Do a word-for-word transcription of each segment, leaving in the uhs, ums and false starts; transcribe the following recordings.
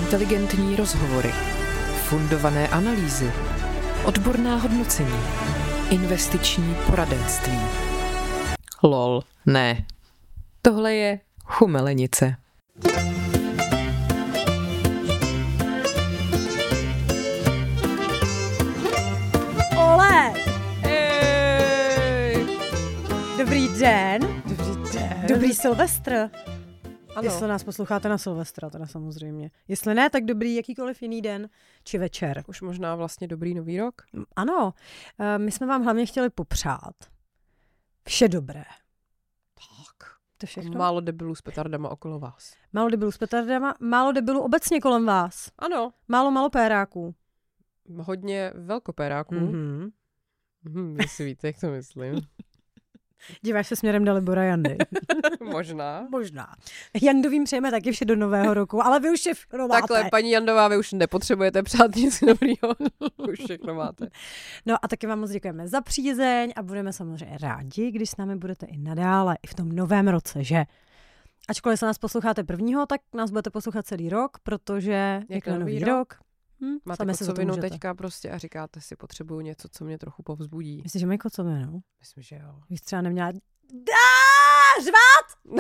Inteligentní rozhovory, fundované analýzy, odborná hodnocení, investiční poradenství. Lol, ne. Tohle je chumelenice. Ole! Ej. Dobrý den. Dobrý den. Dobrý Silvestr. Ano. Jestli nás posloucháte na Silvestra, teda samozřejmě. Jestli ne, tak dobrý jakýkoliv jiný den či večer. Už možná vlastně dobrý nový rok. Ano, my jsme vám hlavně chtěli popřát vše dobré. Tak. To je všechno. Málo debilů s petardama okolo vás. Málo debilů s petardama, málo debilů obecně kolem vás. Ano. Málo malopéráků. Hodně velkopéráků. Mhm. Mhm, jestli víte, jak to myslím. Díváš se směrem do Libora Jandy. Možná. Možná. Jandovým přejeme taky vše do nového roku, ale vy už všechno máte. Takhle, paní Jandová, vy už nepotřebujete přát nic dobrýho. Už všechno máte. No a taky vám moc děkujeme za přízeň a budeme samozřejmě rádi, když s námi budete i nadále, i v tom novém roce, že? Ačkoliv se nás posloucháte prvního, tak nás budete poslouchat celý rok, protože Jak je nový nový rok? rok. Hm, Máte sami se za to kocovinu můžete. teďka prostě a říkáte si, potřebuju něco, co mě trochu povzbudí. Myslíš, že mají kocovinu? Myslím, že jo. Víš, třeba neměla... Dá, řvát!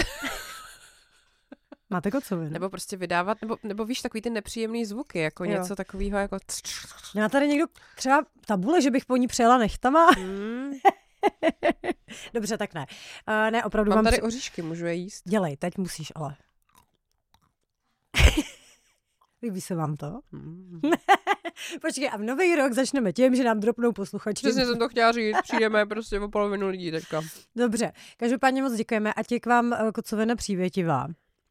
Máte kocovinu? Nebo prostě vydávat, nebo, nebo víš, takový ty nepříjemný zvuky, jako Jo. něco takového jako... Má tady někdo třeba tabule, že bych po ní přejela nechtama? Hmm. Dobře, tak ne. Uh, ne, opravdu Mám vám... tady při- oříšky, můžu je jíst? Dělej, teď musíš, ale. Líbí se vám to? Hmm. Počkej, a v nový rok začneme tím, že nám dropnou posluchači. Přesně jsem to chtěla říct, přijdeme prostě o polovinu lidí teďka. Dobře, každopádně moc děkujeme, ať je k vám eh, kocovina přívětivá.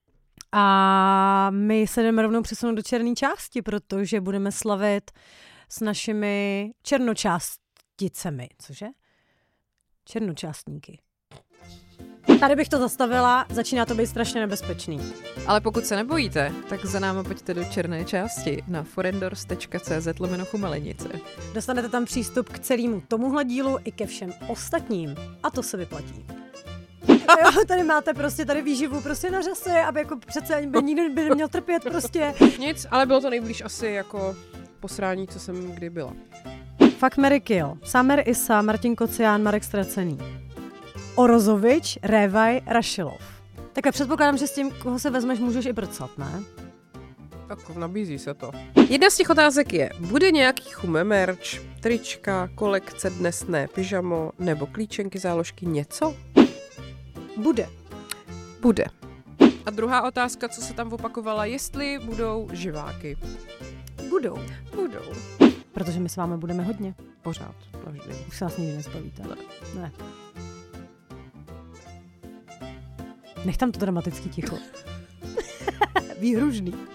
A my se jdeme rovnou přesunout do černé části, protože budeme slavit s našimi černočásticemi. Cože? Černočástníky. Tady bych to zastavila, začíná to být strašně nebezpečný. Ale pokud se nebojíte, tak za náma pojďte do černé části na forendors tečka cz lomeno chumelenice. Dostanete tam přístup k celému tomuhle dílu i ke všem ostatním. A to se vyplatí. A jo, tady máte prostě tady výživu prostě na řasy, aby jako přece ani by nikdo by neměl trpět prostě. Nic, ale bylo to nejblíž asi jako posrání, co jsem kdy byla. Fuck, Mary Kill. Samer Isa, Martin Kocián, Marek Ztracený. Orozovič, Révaj, Rašilov. Takhle předpokládám, že s tím, koho se vezmeš, můžeš i prcat, ne? Tak nabízí se to. Jedna z těch otázek je, bude nějaký chume merch, trička, kolekce dnesné pyžamo nebo klíčenky, záložky, něco? Bude. Bude. A druhá otázka, co se tam opakovala, jestli budou živáky. Budou. Budou. Protože my s vámi budeme hodně. Pořád, navždy. Už se nás nikdy nezbavíte. Ne. Ne. Nech tam to dramatický ticho. Výhružný.